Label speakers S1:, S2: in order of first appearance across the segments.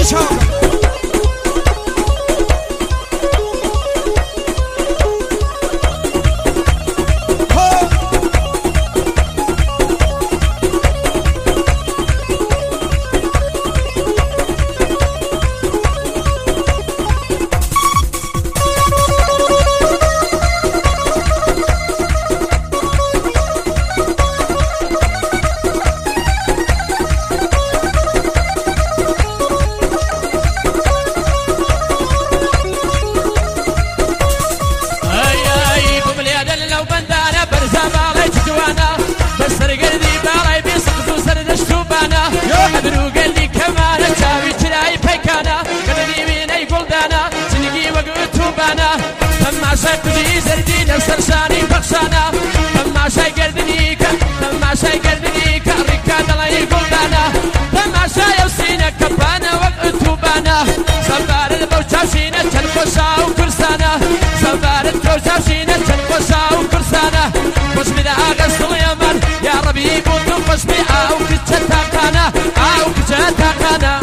S1: سكتي زردي نفسر شاني بخشانا لما شاي قردنيك لما شاي قردنيك الركاد الله يقولنا لما شاي وسينك كبانا وقتوبانا سفار البوشاشينة تنقشا وكرسانا سفار البوشاشينة تنقشا وكرسانا خوش بدا غسل يمن يا ربي بوتو خوش بي او كتشتاقانا او كتشتاقانا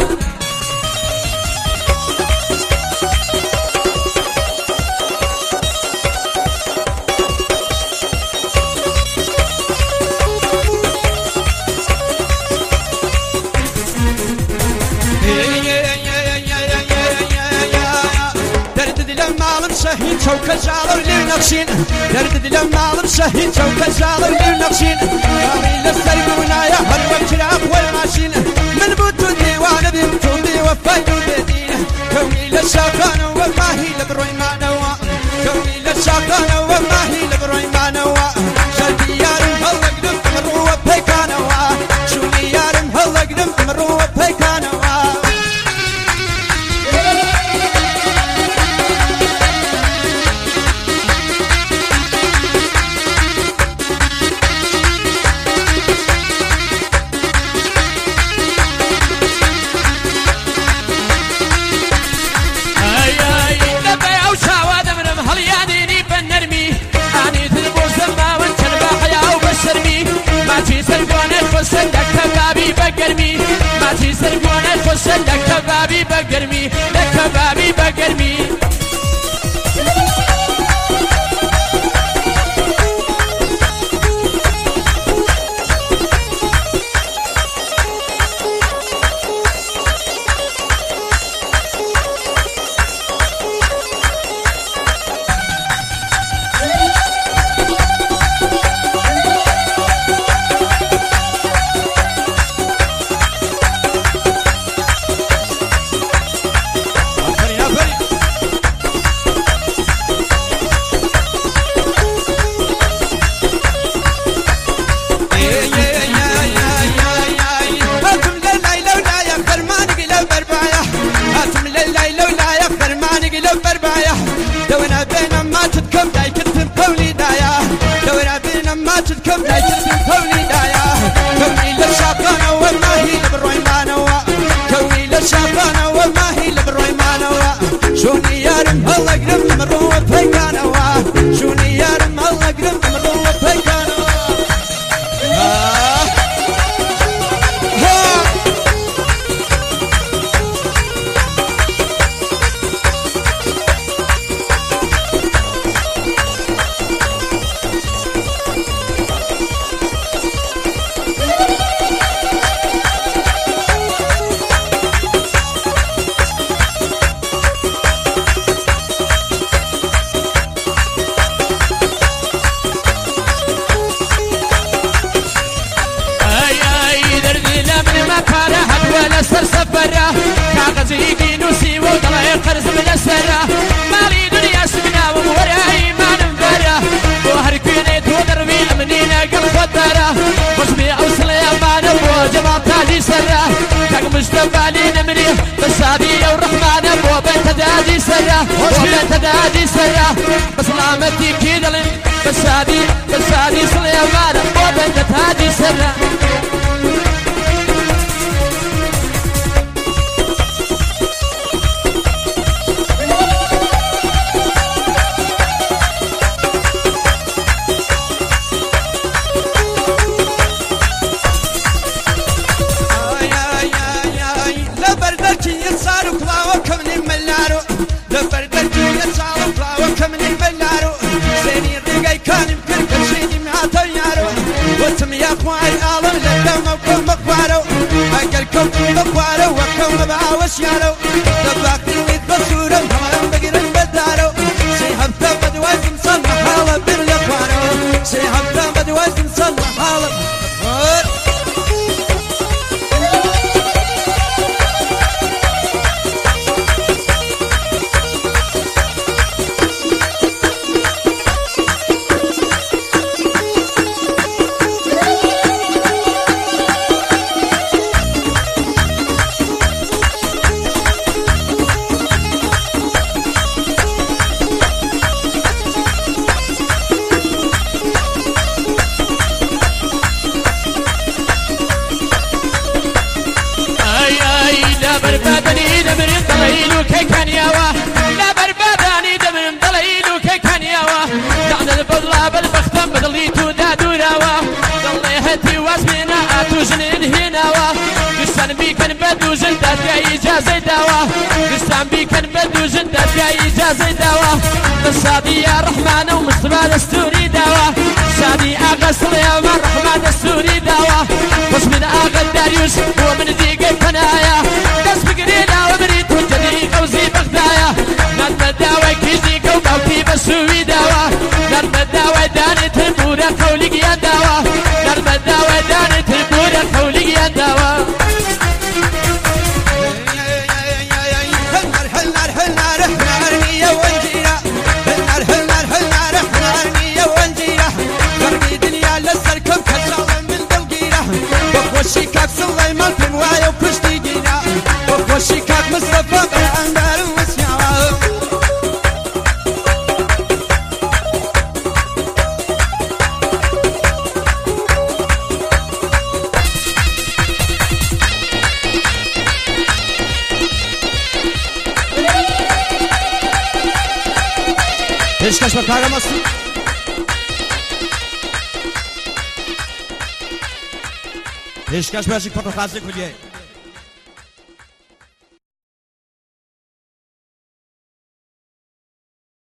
S2: شهيد شوكة جالو للنقشين درد لما عظم شهيد شوكة جالو للنقشين قاضي للسرقونا يا هلوى الكراب والماشين من بوتو ديوان بيمتو دي وفايدو بدين كوني للشاقان وما هي لبروي ما نوا كوني للشاقان وما هي لبروي ما نوا شلبي يارم هلا قدم مروا بيكانوا شوني يارم هلا قدم مروا بيكانوا
S1: بقرمي ما تسرقونا خوش لك بابي بقرمي لك بابي بقرمي
S2: دونا بينا ما تتكم داي كتم قولي دايا دونا بينا ما تتكم داي كتم قولي دايا كوني للشاقانة وما هي لبروي ما نوا كوني للشاقانة وما هي لبروي ما نوا شوني يارم هلا قرم مروة بيكانوا شوني يارم هلا قرم مروة بيكانوا
S1: سرسفرة كاغزي دينوسي وطلع قرص من السرة مالي دنيا سمنا وموراي ما ننفرة وهركيني تودربي أمنينا قلب فترة وصبي أوصل يا مانا وجمع تاجي سرة كاق مجتبع لي نمري بسابي ورحمن وبنت دادي سرة وبنت دادي سرة بسلامتي كيدلن بسادي سليمان وبنت دادي سرة
S2: صار كوكي بقوارو وكوم بعوش يالو دباقي ويد بسورة وهمام بقرن بدارو سيهم ثبت وزن صلح حالة باليقوارو سيهم ثبت وزن صلح حالة
S1: بربادني دمرم دليلو كي كان يوا لا بربادني دمرم دليلو كي كان يوا دعنا البضلا بالبختم بدليتو دادو راوا ضلي هتي واسمنا اتوجن هناوا قسان بي كان بدو زندات يا إجازة دوا قسان بي كان بدو زندات يا إجازة دوا الصادي يا رحمن ومصطفى دستوري دوا صادي اغا سليمان رحمن دستوري دوا بس من اغا داريوس ومن ديقي كنايا دس بقرينا ومريد وجدي قوزي بغدايا نرمى داوي كيزي كوباوكي بسوي دوا نرمى داوي داني تنبورا قولي يا دوا نرمى داوي داني تنبورا قولي يا دوا وشيكاك سليمان في موايا وكشتي جينا وشيكاك مصطفى بالعنبر وسياوة ايش كشفك هذا مصري Ești ca și pe și fotografic cu ei.